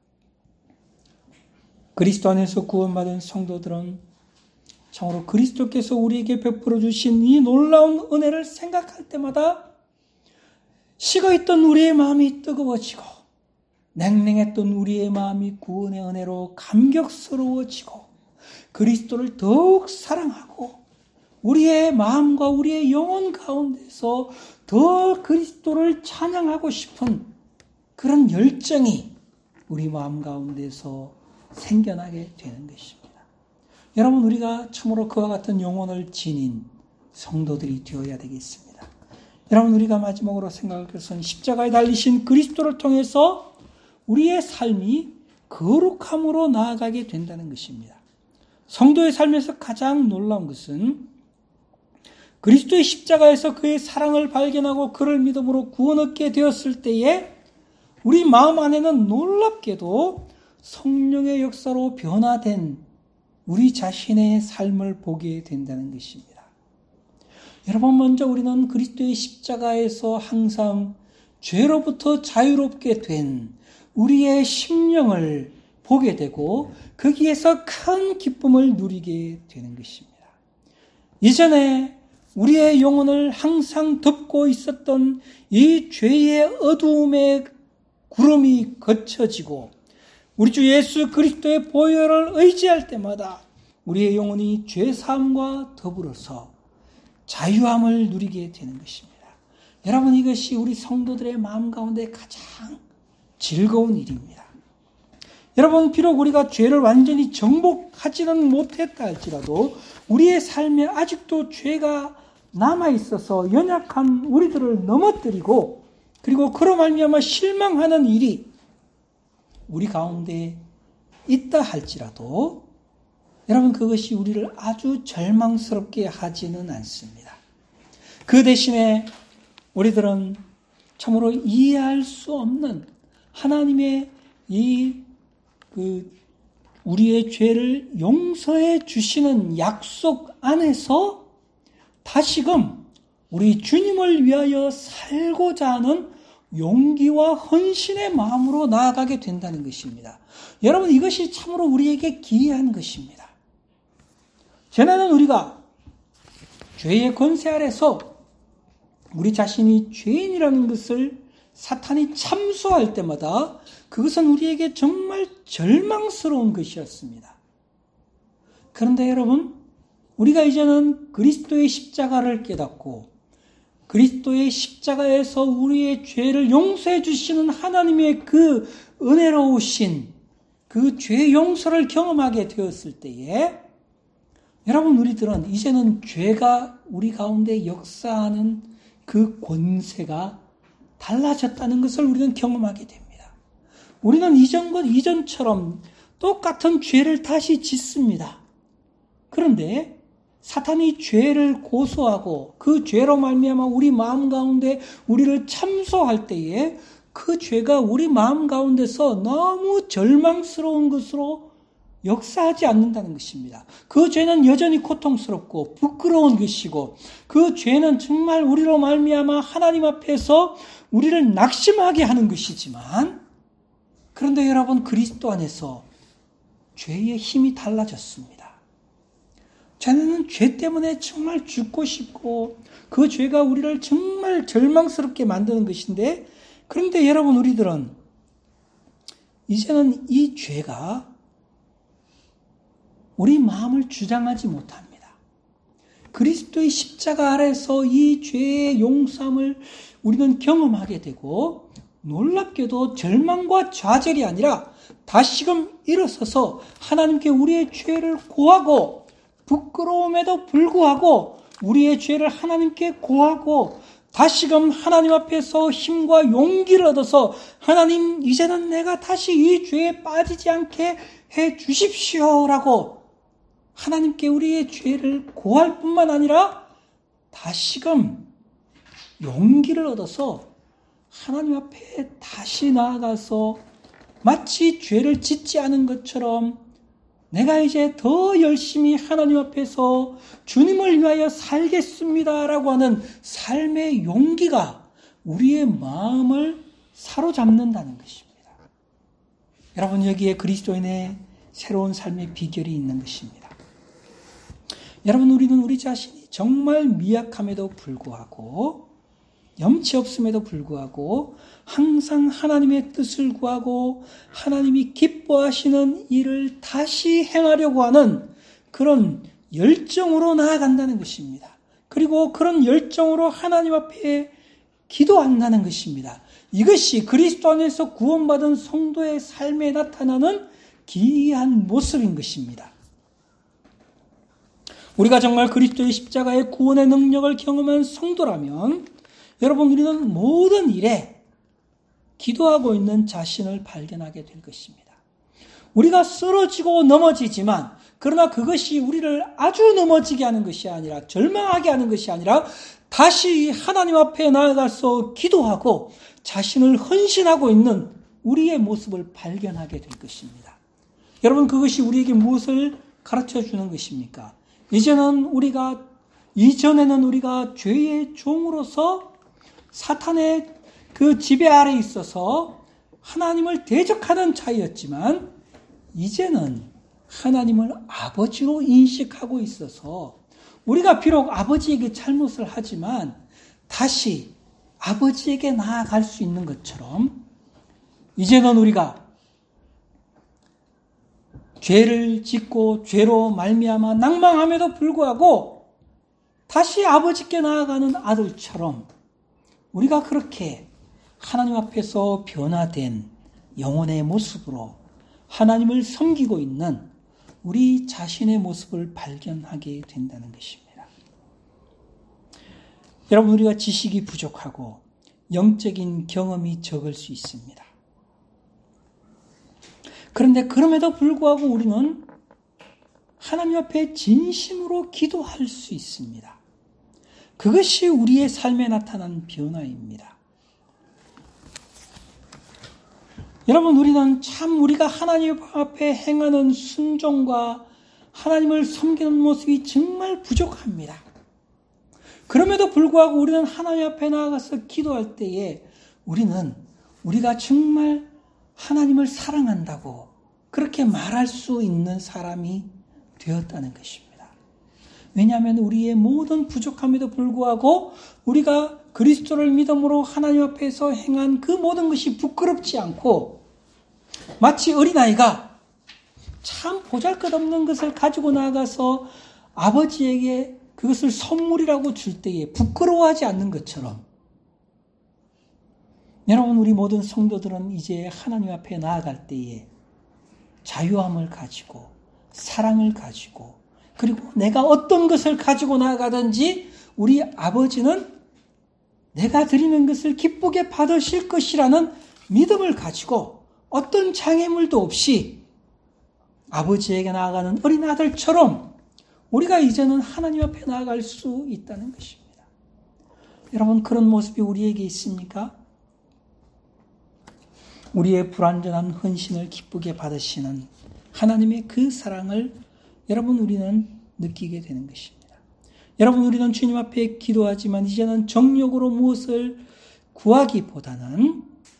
그리스도 안에서 구원받은 성도들은 참으로 그리스도께서 우리에게 베풀어 주신 이 놀라운 은혜를 생각할 때마다 식어있던 우리의 마음이 뜨거워지고 냉랭했던 우리의 마음이 구원의 은혜로 감격스러워지고 그리스도를 더욱 사랑하고 우리의 마음과 우리의 영혼 가운데서 더 그리스도를 찬양하고 싶은 그런 열정이 우리 마음 가운데서 생겨나게 되는 것입니다. 여러분, 우리가 참으로 그와 같은 영혼을 지닌 성도들이 되어야 되겠습니다. 여러분, 우리가 마지막으로 생각할 것은 십자가에 달리신 그리스도를 통해서 우리의 삶이 거룩함으로 나아가게 된다는 것입니다. 성도의 삶에서 가장 놀라운 것은 그리스도의 십자가에서 그의 사랑을 발견하고 그를 믿음으로 구원 얻게 되었을 때에 우리 마음 안에는 놀랍게도 성령의 역사로 변화된 우리 자신의 삶을 보게 된다는 것입니다. 여러분, 먼저 우리는 그리스도의 십자가에서 항상 죄로부터 자유롭게 된 우리의 심령을 보게 되고 거기에서 큰 기쁨을 누리게 되는 것입니다. 이전에 우리의 영혼을 항상 덮고 있었던 이 죄의 어두움의 구름이 걷혀지고 우리 주 예수 그리스도의 보혈을 의지할 때마다 우리의 영혼이 죄사함과 더불어서 자유함을 누리게 되는 것입니다. 여러분, 이것이 우리 성도들의 마음 가운데 가장 즐거운 일입니다. 여러분, 비록 우리가 죄를 완전히 정복하지는 못했다 할지라도 우리의 삶에 아직도 죄가 남아있어서 연약한 우리들을 넘어뜨리고 그리고 그로 말미암아 실망하는 일이 우리 가운데 있다 할지라도 여러분, 그것이 우리를 아주 절망스럽게 하지는 않습니다. 그 대신에 우리들은 참으로 이해할 수 없는 하나님의 이 그 우리의 죄를 용서해 주시는 약속 안에서 다시금 우리 주님을 위하여 살고자 하는 용기와 헌신의 마음으로 나아가게 된다는 것입니다. 여러분, 이것이 참으로 우리에게 기이한 것입니다. 전에는 우리가 죄의 권세 아래서 우리 자신이 죄인이라는 것을 사탄이 참소할 때마다 그것은 우리에게 정말 절망스러운 것이었습니다. 그런데 여러분, 우리가 이제는 그리스도의 십자가를 깨닫고 그리스도의 십자가에서 우리의 죄를 용서해 주시는 하나님의 그 은혜로우신 그 죄 용서를 경험하게 되었을 때에 여러분, 우리들은 이제는 죄가 우리 가운데 역사하는 그 권세가 달라졌다는 것을 우리는 경험하게 됩니다. 우리는 이전과 이전처럼 똑같은 죄를 다시 짓습니다. 그런데 사탄이 죄를 고소하고 그 죄로 말미암아 우리 마음 가운데 우리를 참소할 때에 그 죄가 우리 마음 가운데서 너무 절망스러운 것으로 역사하지 않는다는 것입니다. 그 죄는 여전히 고통스럽고 부끄러운 것이고 그 죄는 정말 우리로 말미암아 하나님 앞에서 우리를 낙심하게 하는 것이지만 그런데 여러분, 그리스도 안에서 죄의 힘이 달라졌습니다. 전에는 죄 때문에 정말 죽고 싶고 그 죄가 우리를 정말 절망스럽게 만드는 것인데 그런데 여러분, 우리들은 이제는 이 죄가 우리 마음을 주장하지 못합니다. 그리스도의 십자가 아래서 이 죄의 용서함을 우리는 경험하게 되고, 놀랍게도 절망과 좌절이 아니라 다시금 일어서서 하나님께 우리의 죄를 고하고, 부끄러움에도 불구하고 우리의 죄를 하나님께 고하고, 다시금 하나님 앞에서 힘과 용기를 얻어서 하나님, 이제는 내가 다시 이 죄에 빠지지 않게 해 주십시오라고 하나님께 우리의 죄를 고할 뿐만 아니라 다시금 용기를 얻어서 하나님 앞에 다시 나아가서 마치 죄를 짓지 않은 것처럼 내가 이제 더 열심히 하나님 앞에서 주님을 위하여 살겠습니다라고 하는 삶의 용기가 우리의 마음을 사로잡는다는 것입니다. 여러분, 여기에 그리스도인의 새로운 삶의 비결이 있는 것입니다. 여러분, 우리는 우리 자신이 정말 미약함에도 불구하고, 염치 없음에도 불구하고 항상 하나님의 뜻을 구하고 하나님이 기뻐하시는 일을 다시 행하려고 하는 그런 열정으로 나아간다는 것입니다. 그리고 그런 열정으로 하나님 앞에 기도한다는 것입니다. 이것이 그리스도 안에서 구원받은 성도의 삶에 나타나는 기이한 모습인 것입니다. 우리가 정말 그리스도의 십자가의 구원의 능력을 경험한 성도라면 여러분, 우리는 모든 일에 기도하고 있는 자신을 발견하게 될 것입니다. 우리가 쓰러지고 넘어지지만, 그러나 그것이 우리를 아주 넘어지게 하는 것이 아니라, 절망하게 하는 것이 아니라 다시 하나님 앞에 나아가서 기도하고 자신을 헌신하고 있는 우리의 모습을 발견하게 될 것입니다. 여러분, 그것이 우리에게 무엇을 가르쳐 주는 것입니까? 이제는 우리가, 이전에는 우리가 죄의 종으로서 사탄의 그 지배 아래 있어서 하나님을 대적하는 자였지만, 이제는 하나님을 아버지로 인식하고 있어서 우리가 비록 아버지에게 잘못을 하지만 다시 아버지에게 나아갈 수 있는 것처럼, 이제는 우리가 죄를 짓고 죄로 말미암아 낭망함에도 불구하고 다시 아버지께 나아가는 아들처럼 우리가 그렇게 하나님 앞에서 변화된 영혼의 모습으로 하나님을 섬기고 있는 우리 자신의 모습을 발견하게 된다는 것입니다. 여러분, 우리가 지식이 부족하고 영적인 경험이 적을 수 있습니다. 그런데 그럼에도 불구하고 우리는 하나님 앞에 진심으로 기도할 수 있습니다. 그것이 우리의 삶에 나타난 변화입니다. 여러분, 우리는 참 우리가 하나님 앞에 행하는 순종과 하나님을 섬기는 모습이 정말 부족합니다. 그럼에도 불구하고 우리는 하나님 앞에 나아가서 기도할 때에 우리는 우리가 정말 하나님을 사랑한다고 그렇게 말할 수 있는 사람이 되었다는 것입니다. 왜냐하면 우리의 모든 부족함에도 불구하고 우리가 그리스도를 믿음으로 하나님 앞에서 행한 그 모든 것이 부끄럽지 않고, 마치 어린아이가 참 보잘것없는 것을 가지고 나가서 아버지에게 그것을 선물이라고 줄 때에 부끄러워하지 않는 것처럼, 여러분, 우리 모든 성도들은 이제 하나님 앞에 나아갈 때에 자유함을 가지고 사랑을 가지고, 그리고 내가 어떤 것을 가지고 나아가든지 우리 아버지는 내가 드리는 것을 기쁘게 받으실 것이라는 믿음을 가지고 어떤 장애물도 없이 아버지에게 나아가는 어린 아들처럼 우리가 이제는 하나님 앞에 나아갈 수 있다는 것입니다. 여러분, 그런 모습이 우리에게 있습니까? 우리의 불완전한 헌신을 기쁘게 받으시는 하나님의 그 사랑을 여러분, 우리는 느끼게 되는 것입니다. 여러분, 우리는 주님 앞에 기도하지만 이제는 정욕으로 무엇을 구하기보다는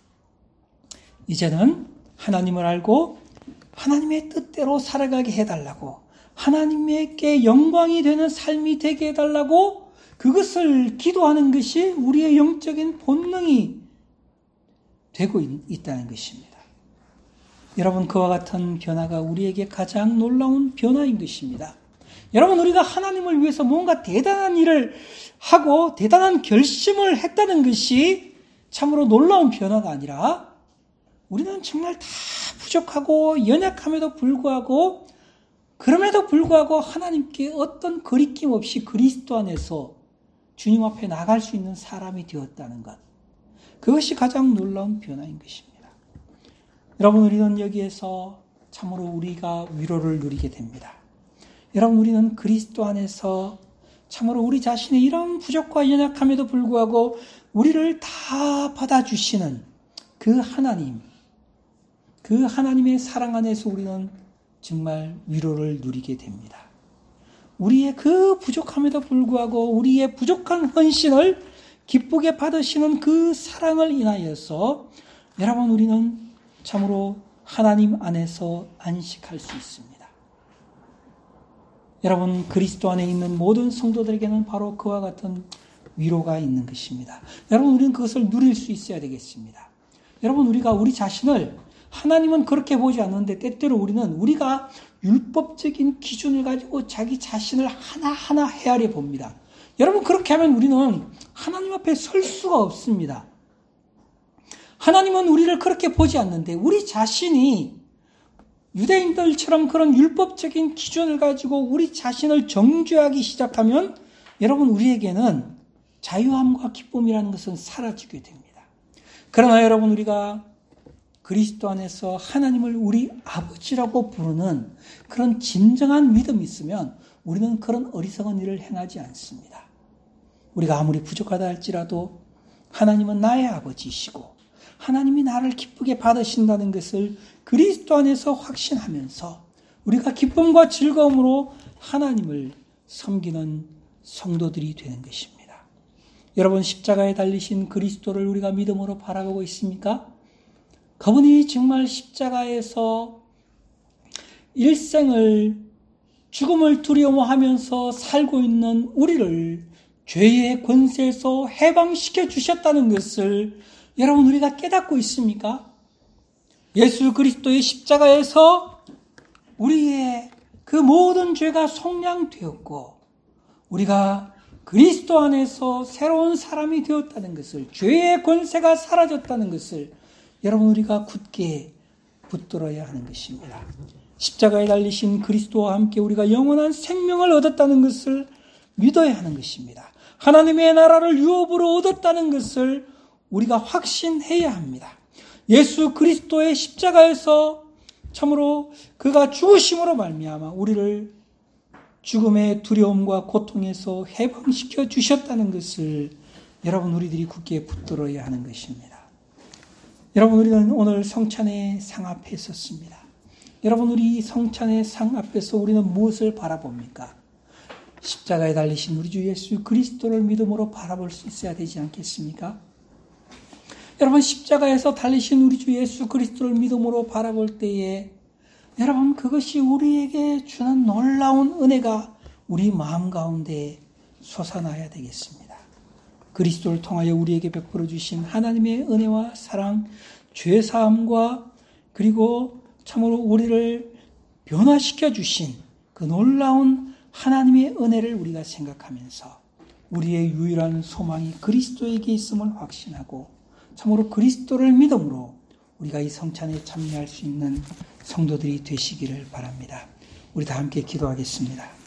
이제는 하나님을 알고 하나님의 뜻대로 살아가게 해달라고, 하나님께 영광이 되는 삶이 되게 해달라고 그것을 기도하는 것이 우리의 영적인 본능이 되고 있다는 것입니다. 여러분, 그와 같은 변화가 우리에게 가장 놀라운 변화인 것입니다. 여러분, 우리가 하나님을 위해서 뭔가 대단한 일을 하고 대단한 결심을 했다는 것이 참으로 놀라운 변화가 아니라 우리는 정말 다 부족하고 연약함에도 불구하고 그럼에도 불구하고 하나님께 어떤 거리낌 없이 그리스도 안에서 주님 앞에 나갈 수 있는 사람이 되었다는 것. 그것이 가장 놀라운 변화인 것입니다. 여러분, 우리는 여기에서 참으로 우리가 위로를 누리게 됩니다. 여러분, 우리는 그리스도 안에서 참으로 우리 자신의 이런 부족과 연약함에도 불구하고 우리를 다 받아주시는 그 하나님, 그 하나님의 사랑 안에서 우리는 정말 위로를 누리게 됩니다. 우리의 그 부족함에도 불구하고 우리의 부족한 헌신을 기쁘게 받으시는 그 사랑을 인하여서 여러분, 우리는 참으로 하나님 안에서 안식할 수 있습니다. 여러분, 그리스도 안에 있는 모든 성도들에게는 바로 그와 같은 위로가 있는 것입니다. 여러분, 우리는 그것을 누릴 수 있어야 되겠습니다. 여러분, 우리가 우리 자신을 하나님은 그렇게 보지 않는데 때때로 우리는 우리가 율법적인 기준을 가지고 자기 자신을 하나하나 헤아려 봅니다. 여러분, 그렇게 하면 우리는 하나님 앞에 설 수가 없습니다. 하나님은 우리를 그렇게 보지 않는데 우리 자신이 유대인들처럼 그런 율법적인 기준을 가지고 우리 자신을 정죄하기 시작하면 여러분, 우리에게는 자유함과 기쁨이라는 것은 사라지게 됩니다. 그러나 여러분, 우리가 그리스도 안에서 하나님을 우리 아버지라고 부르는 그런 진정한 믿음이 있으면 우리는 그런 어리석은 일을 행하지 않습니다. 우리가 아무리 부족하다 할지라도 하나님은 나의 아버지이시고 하나님이 나를 기쁘게 받으신다는 것을 그리스도 안에서 확신하면서 우리가 기쁨과 즐거움으로 하나님을 섬기는 성도들이 되는 것입니다. 여러분, 십자가에 달리신 그리스도를 우리가 믿음으로 바라보고 있습니까? 그분이 정말 십자가에서 일생을 죽음을 두려워하면서 살고 있는 우리를 죄의 권세에서 해방시켜 주셨다는 것을 여러분, 우리가 깨닫고 있습니까? 예수 그리스도의 십자가에서 우리의 그 모든 죄가 속량되었고 우리가 그리스도 안에서 새로운 사람이 되었다는 것을, 죄의 권세가 사라졌다는 것을 여러분, 우리가 굳게 붙들어야 하는 것입니다. 십자가에 달리신 그리스도와 함께 우리가 영원한 생명을 얻었다는 것을 믿어야 하는 것입니다. 하나님의 나라를 유업으로 얻었다는 것을 우리가 확신해야 합니다. 예수 그리스도의 십자가에서 참으로 그가 죽으심으로 말미암아 우리를 죽음의 두려움과 고통에서 해방시켜 주셨다는 것을 여러분, 우리들이 굳게 붙들어야 하는 것입니다. 여러분, 우리는 오늘 성찬의 상 앞에 섰습니다. 여러분, 우리 성찬의 상 앞에서 우리는 무엇을 바라봅니까? 십자가에 달리신 우리 주 예수 그리스도를 믿음으로 바라볼 수 있어야 되지 않겠습니까? 여러분, 십자가에서 달리신 우리 주 예수 그리스도를 믿음으로 바라볼 때에 여러분, 그것이 우리에게 주는 놀라운 은혜가 우리 마음 가운데 솟아나야 되겠습니다. 그리스도를 통하여 우리에게 베풀어 주신 하나님의 은혜와 사랑, 죄사함과 그리고 참으로 우리를 변화시켜 주신 그 놀라운 하나님의 은혜를 우리가 생각하면서 우리의 유일한 소망이 그리스도에게 있음을 확신하고 참으로 그리스도를 믿음으로 우리가 이 성찬에 참여할 수 있는 성도들이 되시기를 바랍니다. 우리 다 함께 기도하겠습니다.